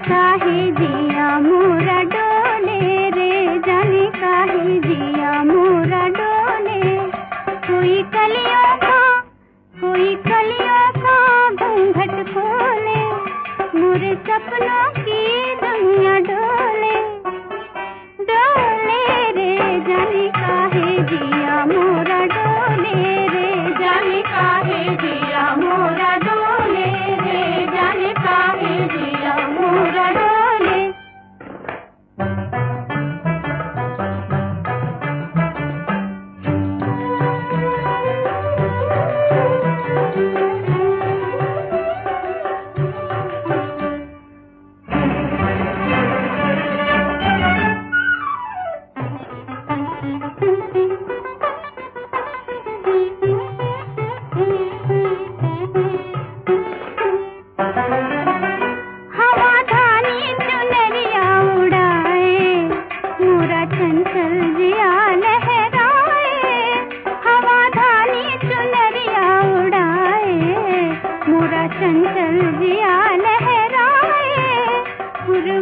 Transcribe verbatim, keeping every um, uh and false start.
काहे जिया मोरा डोले रे, जाने काहे जिया मोरा डोले। कोई कलियों का कोई कलियों का घूंघट खोले, मोरे सपनों की दुनिया डोले डोले रे, जाने काहे जिया मोरा डोले रे, जाने काहे जिया मोरा डोले रे, जाने काहे जिया मोरा डोले। चंचल जिया लहराए,